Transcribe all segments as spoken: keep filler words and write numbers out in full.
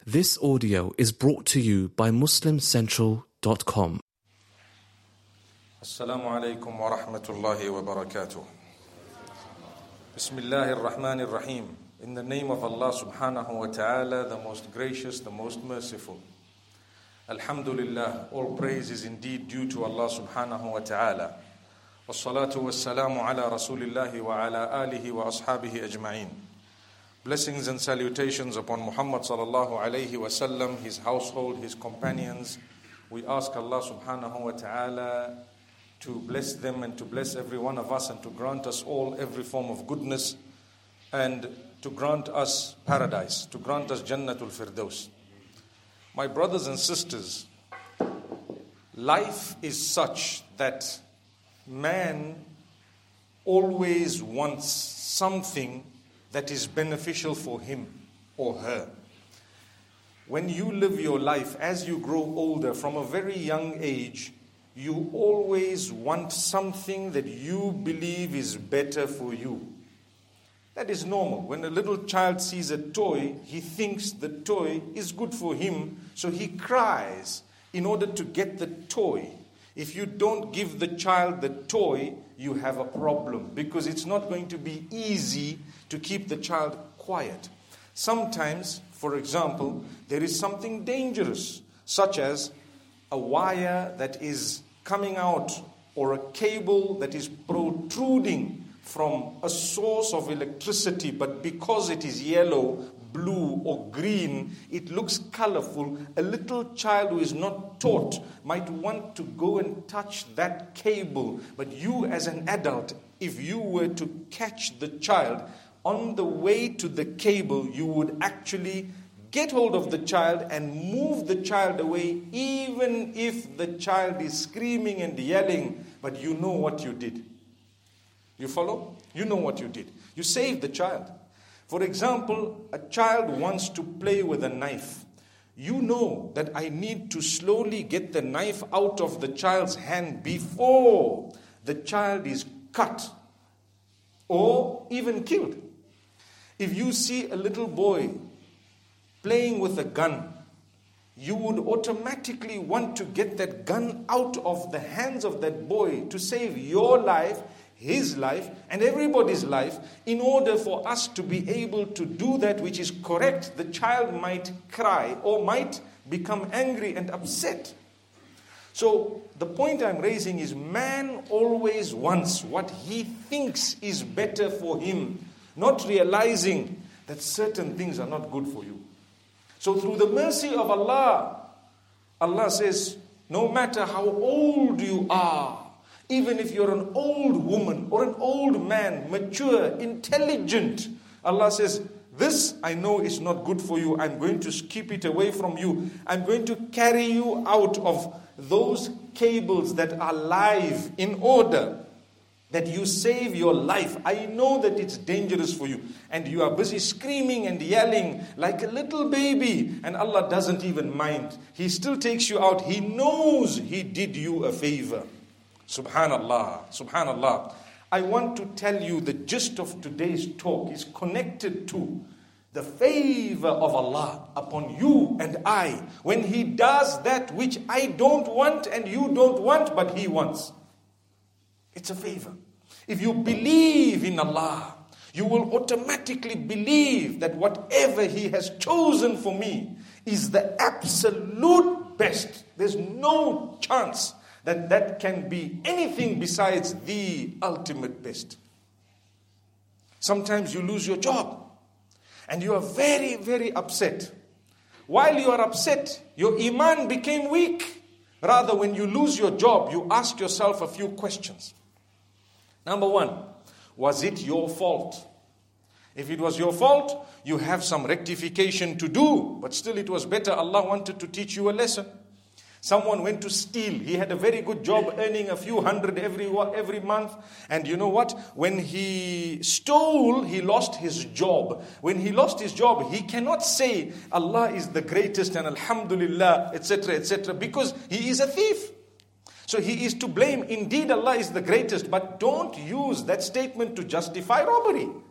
This audio is brought to you by muslim central dot com. Assalamu alaikum wa rahmatullahi wa barakatuh. Bismillahir Rahmanir Rahim. In the name of Allah subhanahu wa ta'ala, the most gracious, the most merciful. Alhamdulillah, all praise is indeed due to Allah subhanahu wa ta'ala. Wassalatu wassalamu ala rasulillahi wa ala alihi wa ashabihi ajma'in. Blessings and salutations upon Muhammad sallallahu alayhi wa sallam, his household, his companions. We ask Allah subhanahu wa ta'ala to bless them and to bless every one of us and to grant us all every form of goodness and to grant us paradise, to grant us Jannatul Firdaus. My brothers and sisters, life is such that man always wants something that is beneficial for him or her. When you live your life, as you grow older, from a very young age, you always want something that you believe is better for you. That is normal. When a little child sees a toy, he thinks the toy is good for him, so he cries in order to get the toy. If you don't give the child the toy, you have a problem, because it's not going to be easy to keep the child quiet. Sometimes, for example, there is something dangerous, such as a wire that is coming out or a cable that is protruding from a source of electricity, but because it is yellow, blue or green, it looks colorful. A little child who is not taught might want to go and touch that cable, but you as an adult, if you were to catch the child on the way to the cable, you would actually get hold of the child and move the child away, even if the child is screaming and yelling, but you know what you did. You follow? You know what you did. You saved the child. For example, a child wants to play with a knife. You know that I need to slowly get the knife out of the child's hand before the child is cut or even killed. If you see a little boy playing with a gun, you would automatically want to get that gun out of the hands of that boy to save your life, his life, and everybody's life. In order for us to be able to do that which is correct, the child might cry or might become angry and upset. So the point I'm raising is, man always wants what he thinks is better for him, not realizing that certain things are not good for you. So through the mercy of Allah, Allah says, no matter how old you are, even if you're an old woman or an old man, mature, intelligent, Allah says, this I know is not good for you. I'm going to keep it away from you. I'm going to carry you out of those cables that are live in order that you save your life. I know that it's dangerous for you, and you are busy screaming and yelling like a little baby, and Allah doesn't even mind. He still takes you out. He knows He did you a favor. Subhanallah, Subhanallah. I want to tell you the gist of today's talk is connected to the favor of Allah upon you and I, when He does that which I don't want and you don't want, but He wants. It's a favor. If you believe in Allah, you will automatically believe that whatever He has chosen for me is the absolute best. There's no chance that that can be anything besides the ultimate best. Sometimes you lose your job and you are very, very upset. While you are upset, your iman became weak. Rather, when you lose your job, you ask yourself a few questions. Number one, was it your fault? If it was your fault, you have some rectification to do, but still it was better. Allah wanted to teach you a lesson. Someone went to steal. He had a very good job earning a few hundred every every month. And you know what? When he stole, he lost his job. When he lost his job, he cannot say Allah is the greatest and Alhamdulillah, et cetera, et cetera, because he is a thief. So he is to blame. Indeed, Allah is the greatest, but don't use that statement to justify robbery.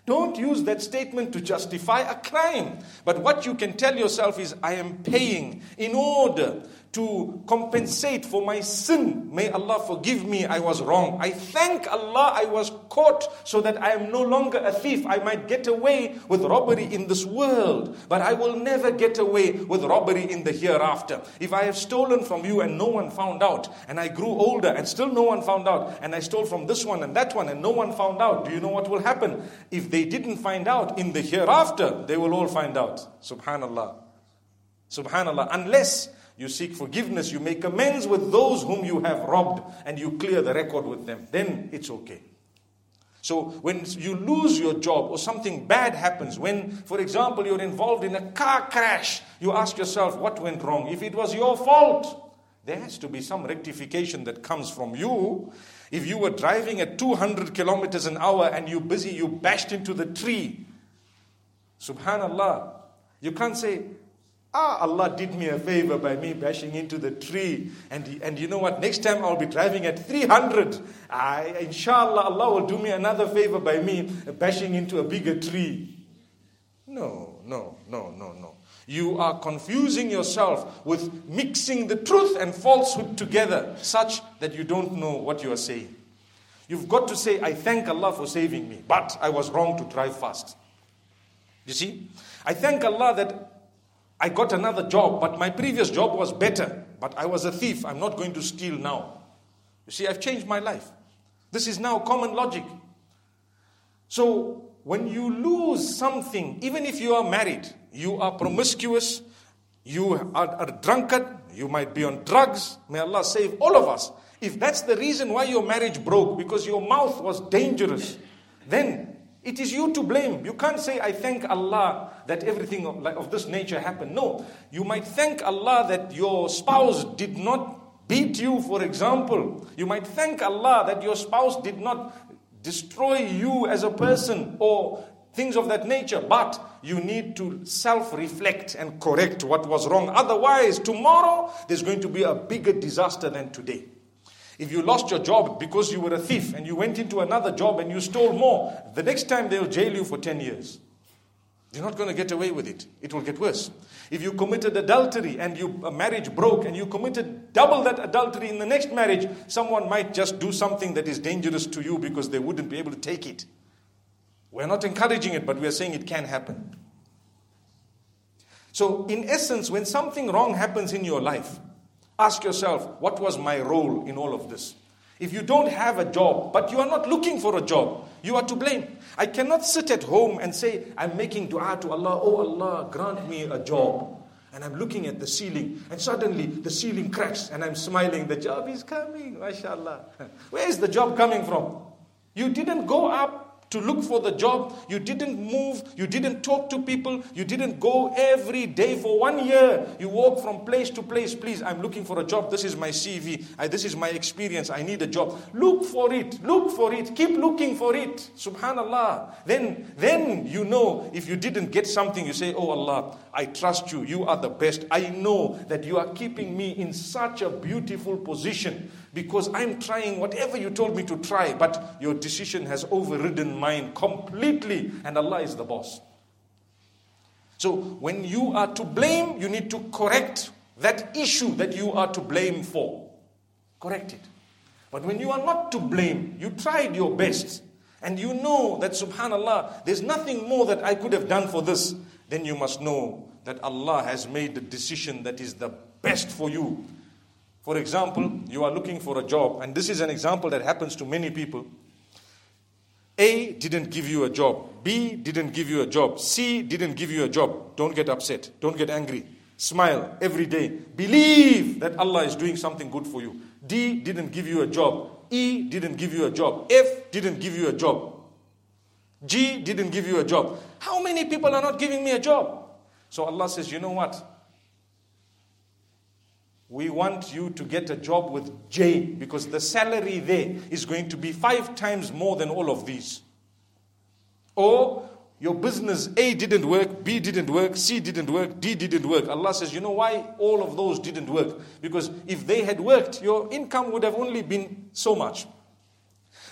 Don't use that statement to justify a crime. But what you can tell yourself is, I am paying in order to compensate for my sin. May Allah forgive me, I was wrong. I thank Allah I was caught so that I am no longer a thief. I might get away with robbery in this world, but I will never get away with robbery in the hereafter. If I have stolen from you and no one found out, and I grew older and still no one found out, and I stole from this one and that one and no one found out, do you know what will happen? If they didn't find out, in the hereafter, they will all find out. Subhanallah. Subhanallah. Unless you seek forgiveness, you make amends with those whom you have robbed, and you clear the record with them, then it's okay. So when you lose your job or something bad happens, when, for example, you're involved in a car crash, you ask yourself, what went wrong? If it was your fault, there has to be some rectification that comes from you. If you were driving at two hundred kilometers an hour and you're busy, you bashed into the tree. Subhanallah. You can't say, Ah, Allah did me a favor by me bashing into the tree. And, and you know what? Next time I'll be driving at three hundred. I, inshallah, Allah will do me another favor by me bashing into a bigger tree. No, no, no, no, no. You are confusing yourself with mixing the truth and falsehood together such that you don't know what you are saying. You've got to say, I thank Allah for saving me, but I was wrong to drive fast. You see? I thank Allah that I got another job, but my previous job was better. But I was a thief. I'm not going to steal now. You see, I've changed my life. This is now common logic. So, when you lose something, even if you are married, you are promiscuous, you are a drunkard, you might be on drugs, may Allah save all of us. If that's the reason why your marriage broke, because your mouth was dangerous, then it is you to blame. You can't say, I thank Allah that everything of, of this nature happened. No, you might thank Allah that your spouse did not beat you, for example. You might thank Allah that your spouse did not destroy you as a person or things of that nature. But you need to self-reflect and correct what was wrong. Otherwise, tomorrow there's going to be a bigger disaster than today. If you lost your job because you were a thief and you went into another job and you stole more, the next time they'll jail you for ten years. You're not going to get away with it. It will get worse. If you committed adultery and your marriage broke and you committed double that adultery in the next marriage, someone might just do something that is dangerous to you because they wouldn't be able to take it. We're not encouraging it, but we're saying it can happen. So in essence, when something wrong happens in your life, ask yourself, what was my role in all of this? If you don't have a job, but you are not looking for a job, you are to blame. I cannot sit at home and say, I'm making dua to Allah, oh Allah, grant me a job. And I'm looking at the ceiling, and suddenly the ceiling cracks, and I'm smiling, the job is coming, mashallah. Where is the job coming from? You didn't go up to look for the job. You didn't move. You didn't talk to people. You didn't go every day for one year. You walk from place to place. Please, I'm looking for a job. This is my C V. I, this is my experience. I need a job. Look for it. Look for it. Keep looking for it. Subhanallah. Then, then you know if you didn't get something, you say, oh Allah, I trust you. You are the best. I know that you are keeping me in such a beautiful position because I'm trying whatever you told me to try, but your decision has overridden mine completely, and Allah is the boss. So when you are to blame, you need to correct that issue that you are to blame for. Correct it. But when you are not to blame, you tried your best, and you know that subhanallah, there's nothing more that I could have done for this, then you must know that Allah has made the decision that is the best for you. For example, you are looking for a job, and this is an example that happens to many people. A didn't give you a job. B didn't give you a job. C didn't give you a job. Don't get upset. Don't get angry. Smile every day. Believe that Allah is doing something good for you. D didn't give you a job. E didn't give you a job. F didn't give you a job. G didn't give you a job. How many people are not giving me a job? So Allah says, you know what? We want you to get a job with J, because the salary there is going to be five times more than all of these. Or your business A didn't work, B didn't work, C didn't work, D didn't work. Allah says, you know why all of those didn't work? Because if they had worked, your income would have only been so much.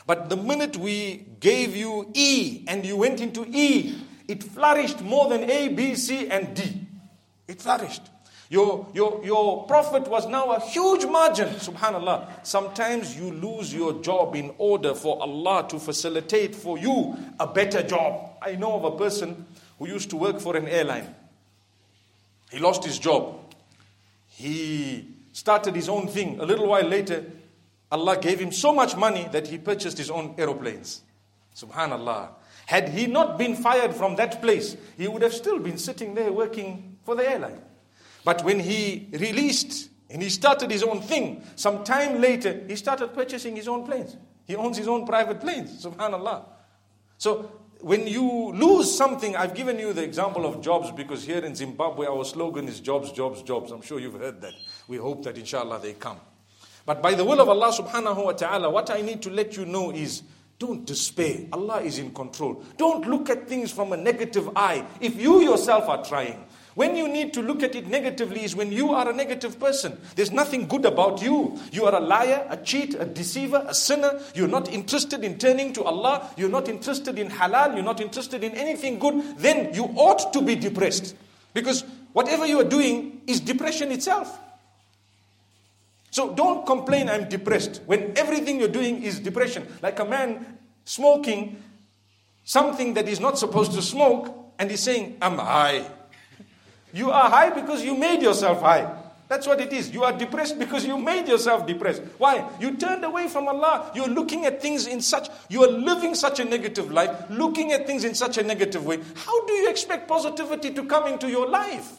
But the minute we gave you E and you went into E, it flourished more than A, B, C, and D. It flourished. Your, your, your profit was now a huge margin. Subhanallah. Sometimes you lose your job in order for Allah to facilitate for you a better job. I know of a person who used to work for an airline. He lost his job. He started his own thing. A little while later, Allah gave him so much money that he purchased his own aeroplanes. Subhanallah. Had he not been fired from that place, he would have still been sitting there working for the airline. But when he released and he started his own thing, some time later, he started purchasing his own planes. He owns his own private planes. Subhanallah. So when you lose something, I've given you the example of jobs because here in Zimbabwe, our slogan is jobs, jobs, jobs. I'm sure you've heard that. We hope that inshallah they come. But by the will of Allah subhanahu wa ta'ala, what I need to let you know is, don't despair. Allah is in control. Don't look at things from a negative eye if you yourself are trying. When you need to look at it negatively is when you are a negative person. There's nothing good about you. You are a liar, a cheat, a deceiver, a sinner. You're not interested in turning to Allah. You're not interested in halal. You're not interested in anything good. Then you ought to be depressed. Because whatever you are doing is depression itself. So don't complain, I'm depressed, when everything you're doing is depression. Like a man smoking something that he's not supposed to smoke and he's saying, I'm high. You are high because you made yourself high. That's what it is. You are depressed because you made yourself depressed. Why? You turned away from Allah. You're looking at things in such, you are living such a negative life, looking at things in such a negative way. How do you expect positivity to come into your life?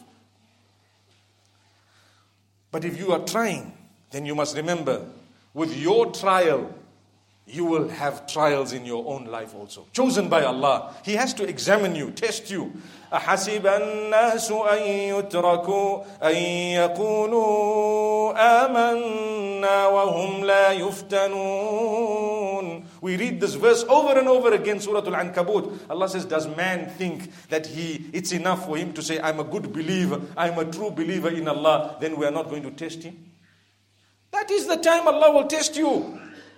But if you are trying, then you must remember, with your trial, you will have trials in your own life also. Chosen by Allah. He has to examine you, test you. أَحَسِبَ النَّاسُ أَن يُتْرَكُوا أَن يَقُولُوا آمَنَّا وَهُمْ لَا يُفْتَنُونَ. We read this verse over and over again, Surah Al-Ankabut. Allah says, does man think that he, it's enough for him to say, I'm a good believer, I'm a true believer in Allah, then we are not going to test him? That is the time Allah will test you.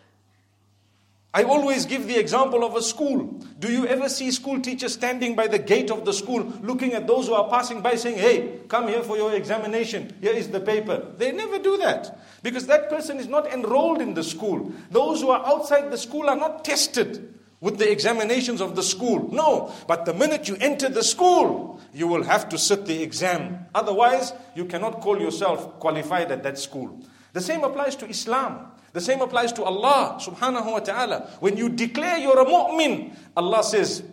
I always give the example of a school. Do you ever see school teachers standing by the gate of the school, looking at those who are passing by saying, hey, come here for your examination. Here is the paper. They never do that. Because that person is not enrolled in the school. Those who are outside the school are not tested with the examinations of the school. No. But the minute you enter the school, you will have to sit the exam. Otherwise, you cannot call yourself qualified at that school. The same applies to Islam. The same applies to Allah subhanahu wa ta'ala. When you declare you're a mu'min, Allah says,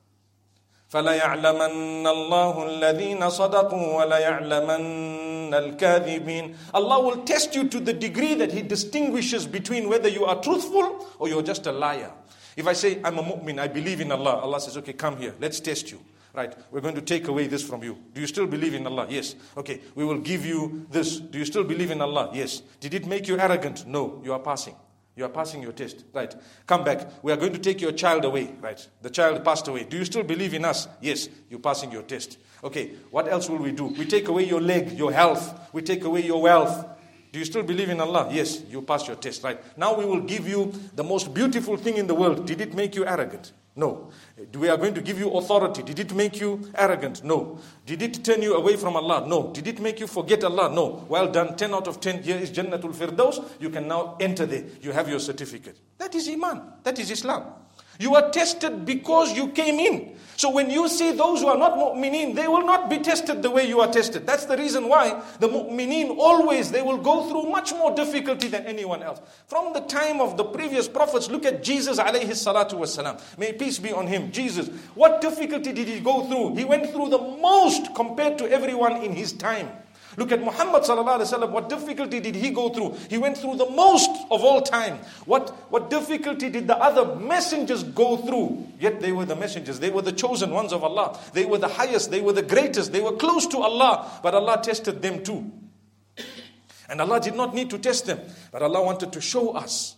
فَلَيَعْلَمَنَّ اللَّهُ الَّذِينَ صَدَقُوا وَلَيَعْلَمَنَّ الْكَاذِبِينَ. Allah will test you to the degree that He distinguishes between whether you are truthful or you're just a liar. If I say, I'm a mu'min, I believe in Allah, Allah says, okay, come here, let's test you. Right, we're going to take away this from you. Do you still believe in Allah? Yes. Okay, we will give you this. Do you still believe in Allah? Yes. Did it make you arrogant? No, you are passing. You are passing your test. Right, come back. We are going to take your child away. Right, the child passed away. Do you still believe in us? Yes, you're passing your test. Okay, what else will we do? We take away your leg, your health. We take away your wealth. Do you still believe in Allah? Yes, you passed your test. Right, now we will give you the most beautiful thing in the world. Did it make you arrogant? No. We are going to give you authority. Did it make you arrogant? No. Did it turn you away from Allah? No. Did it make you forget Allah? No. Well done. ten out of ten. Here is Jannatul Firdaus. You can now enter there. You have your certificate. That is Iman. That is Islam. You are tested because you came in. So when you see those who are not mu'mineen, they will not be tested the way you are tested. That's the reason why the mu'mineen always, they will go through much more difficulty than anyone else. From the time of the previous prophets, look at Jesus alayhi salatu wasalam. May peace be on him. Jesus, what difficulty did he go through? He went through the most compared to everyone in his time. Look at Muhammad sallallahu alaihi wasallam. What difficulty did he go through? He went through the most of all time. What, what difficulty did the other messengers go through? Yet they were the messengers. They were the chosen ones of Allah. They were the highest. They were the greatest. They were close to Allah. But Allah tested them too. And Allah did not need to test them. But Allah wanted to show us.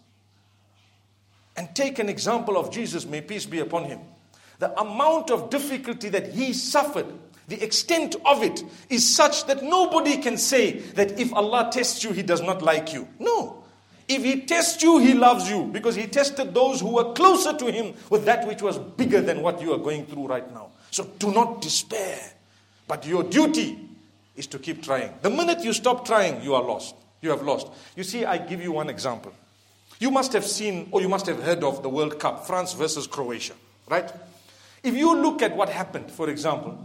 And take an example of Jesus, may peace be upon him. The amount of difficulty that he suffered, the extent of it is such that nobody can say that if Allah tests you, He does not like you. No. If he tests you, he loves you, because he tested those who were closer to him with that which was bigger than what you are going through right now. So do not despair. But your duty is to keep trying. The minute you stop trying, you are lost. You have lost. You see, I give you one example. You must have seen, or you must have heard of the World Cup, France versus Croatia, right? If you look at what happened, for example,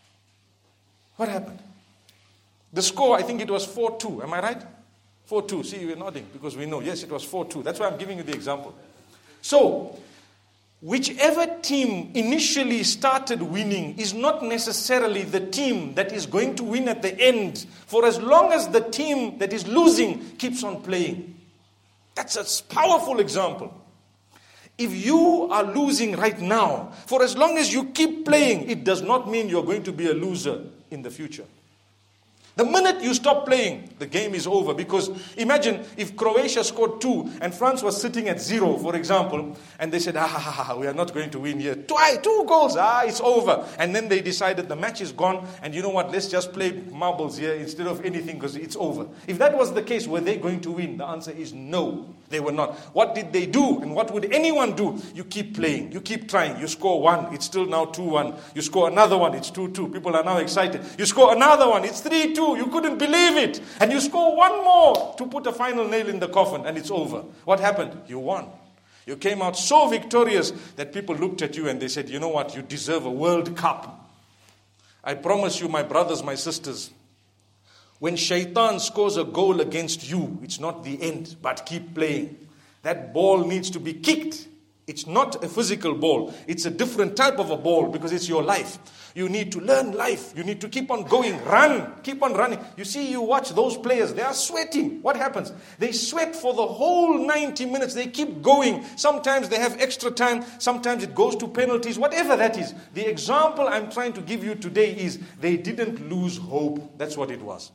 what happened? The score, I think it was four two, am I right? four two, see, you're nodding, because we know, yes, it was four two. That's why I'm giving you the example. So, whichever team initially started winning is not necessarily the team that is going to win at the end, for as long as the team that is losing keeps on playing. That's a powerful example. If you are losing right now, for as long as you keep playing, it does not mean you're going to be a loser in the future. The minute you stop playing, the game is over. Because imagine if Croatia scored two and France was sitting at zero, for example, and they said, ah, we are not going to win here. Twice, two goals, ah, it's over. And then they decided the match is gone, and you know what, let's just play marbles here instead of anything because it's over. If that was the case, were they going to win? The answer is no, they were not. What did they do? And what would anyone do? You keep playing, you keep trying. You score one, it's still now two one. You score another one, it's two two. People are now excited. You score another one, it's three two. You couldn't believe it. And you score one more to put a final nail in the coffin, and it's over. What happened? You won. You came out so victorious that people looked at you and they said, you know what? You deserve a World Cup. I promise you, my brothers, my sisters, when shaitan scores a goal against you, it's not the end, but keep playing. That ball needs to be kicked. It's not a physical ball. It's a different type of a ball because it's your life. You need to learn life. You need to keep on going. Run. Keep on running. You see, you watch those players. They are sweating. What happens? They sweat for the whole ninety minutes. They keep going. Sometimes they have extra time. Sometimes it goes to penalties. Whatever that is. The example I'm trying to give you today is they didn't lose hope. That's what it was.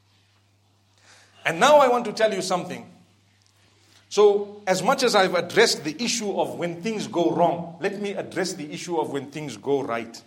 And now I want to tell you something. So, as much as I've addressed the issue of when things go wrong, let me address the issue of when things go right.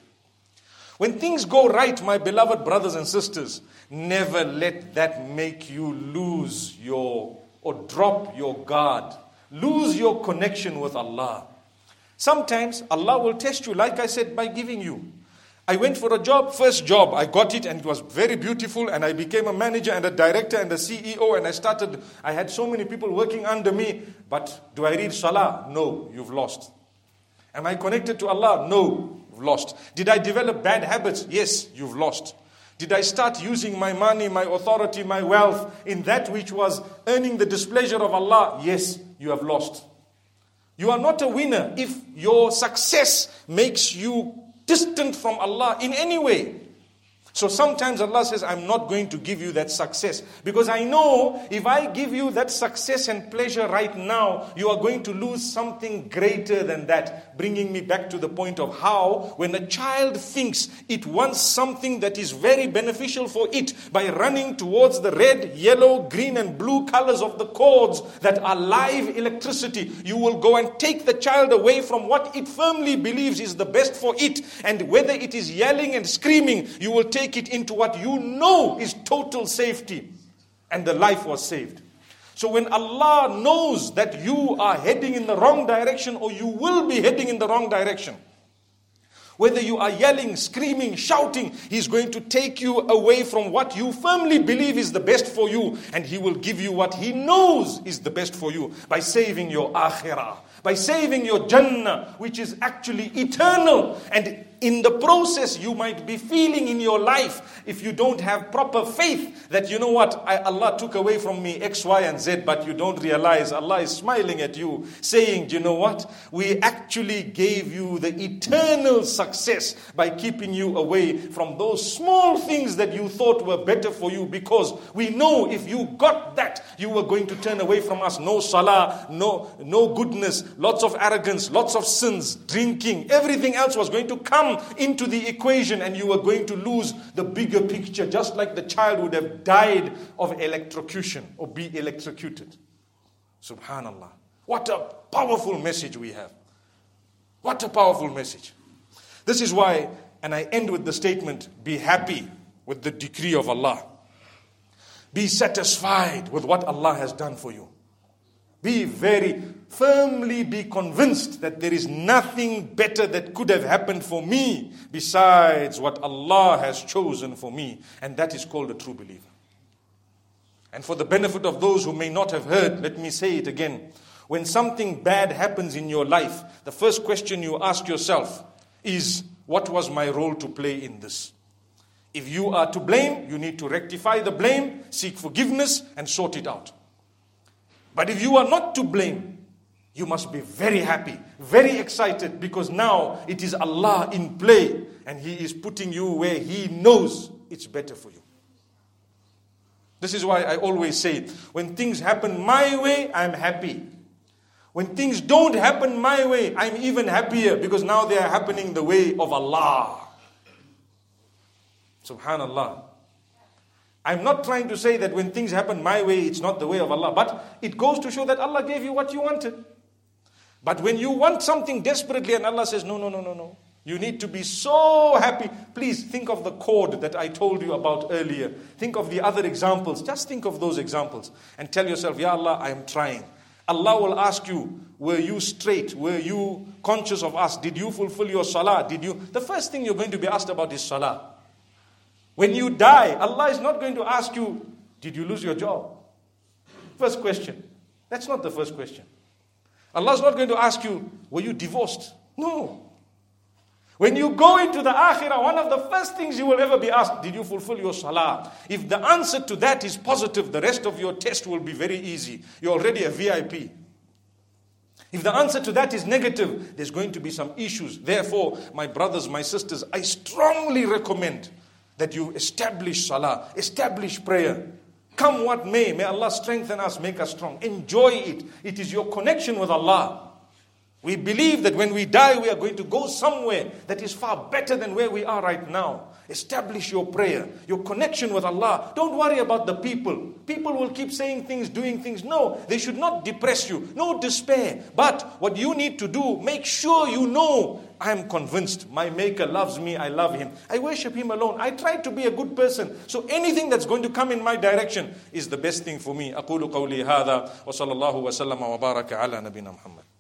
When things go right, my beloved brothers and sisters, never let that make you lose your, or drop your guard. Lose your connection with Allah. Sometimes Allah will test you, like I said, by giving you. I went for a job, first job, I got it and it was very beautiful and I became a manager and a director and a C E O and I started, I had so many people working under me, but do I read Salah? No, you've lost. Am I connected to Allah? No, you've lost. Did I develop bad habits? Yes, you've lost. Did I start using my money, my authority, my wealth in that which was earning the displeasure of Allah? Yes, you have lost. You are not a winner if your success makes you distant from Allah in any way. So sometimes Allah says, I'm not going to give you that success. Because I know if I give you that success and pleasure right now, you are going to lose something greater than that. Bringing me back to the point of how when a child thinks it wants something that is very beneficial for it, by running towards the red, yellow, green and blue colors of the cords that are live electricity, you will go and take the child away from what it firmly believes is the best for it. And whether it is yelling and screaming, you will take Take it into what you know is total safety. And the life was saved. So when Allah knows that you are heading in the wrong direction or you will be heading in the wrong direction, whether you are yelling, screaming, shouting, He's going to take you away from what you firmly believe is the best for you. And He will give you what He knows is the best for you by saving your akhirah, by saving your Jannah, which is actually eternal. And in the process, you might be feeling in your life, if you don't have proper faith, that you know what, I, Allah took away from me X, Y, and Z, but you don't realize Allah is smiling at you, saying, do you know what, we actually gave you the eternal success by keeping you away from those small things that you thought were better for you, because we know if you got that, you were going to turn away from us. No salah, no, no goodness, lots of arrogance, lots of sins, drinking, everything else was going to come into the equation and you were going to lose the bigger picture, just like the child would have died of electrocution or be electrocuted. Subhanallah. What a powerful message we have. What a powerful message. This is why, and I end with the statement, be happy with the decree of Allah. Be satisfied with what Allah has done for you. Be very, firmly be convinced that there is nothing better that could have happened for me besides what Allah has chosen for me. And that is called a true believer. And for the benefit of those who may not have heard, let me say it again. When something bad happens in your life, the first question you ask yourself is, what was my role to play in this? If you are to blame, you need to rectify the blame, seek forgiveness, and sort it out. But if you are not to blame, you must be very happy, very excited, because now it is Allah in play, and He is putting you where He knows it's better for you. This is why I always say, when things happen my way, I'm happy. When things don't happen my way, I'm even happier, because now they are happening the way of Allah. Subhanallah. I'm not trying to say that when things happen my way, it's not the way of Allah. But it goes to show that Allah gave you what you wanted. But when you want something desperately and Allah says, no, no, no, no, no. You need to be so happy. Please think of the cord that I told you about earlier. Think of the other examples. Just think of those examples. And tell yourself, Ya Allah, I am trying. Allah will ask you, were you straight? Were you conscious of us? Did you fulfill your salah? Did you? The first thing you're going to be asked about is salah. When you die, Allah is not going to ask you, did you lose your job? First question. That's not the first question. Allah is not going to ask you, were you divorced? No. When you go into the akhirah, one of the first things you will ever be asked, did you fulfill your salah? If the answer to that is positive, the rest of your test will be very easy. You're already a V I P. If the answer to that is negative, there's going to be some issues. Therefore, my brothers, my sisters, I strongly recommend that you establish salah, establish prayer. Come what may, may Allah strengthen us, make us strong. Enjoy it. It is your connection with Allah. We believe that when we die, we are going to go somewhere that is far better than where we are right now. Establish your prayer, your connection with Allah. Don't worry about the people. People will keep saying things, doing things. No, they should not depress you. No despair. But what you need to do, make sure you know, I am convinced my Maker loves me, I love Him. I worship Him alone. I try to be a good person. So anything that's going to come in my direction is the best thing for me. أقول قولي هذا وصلى الله وسلم وبارك على نبينا محمد.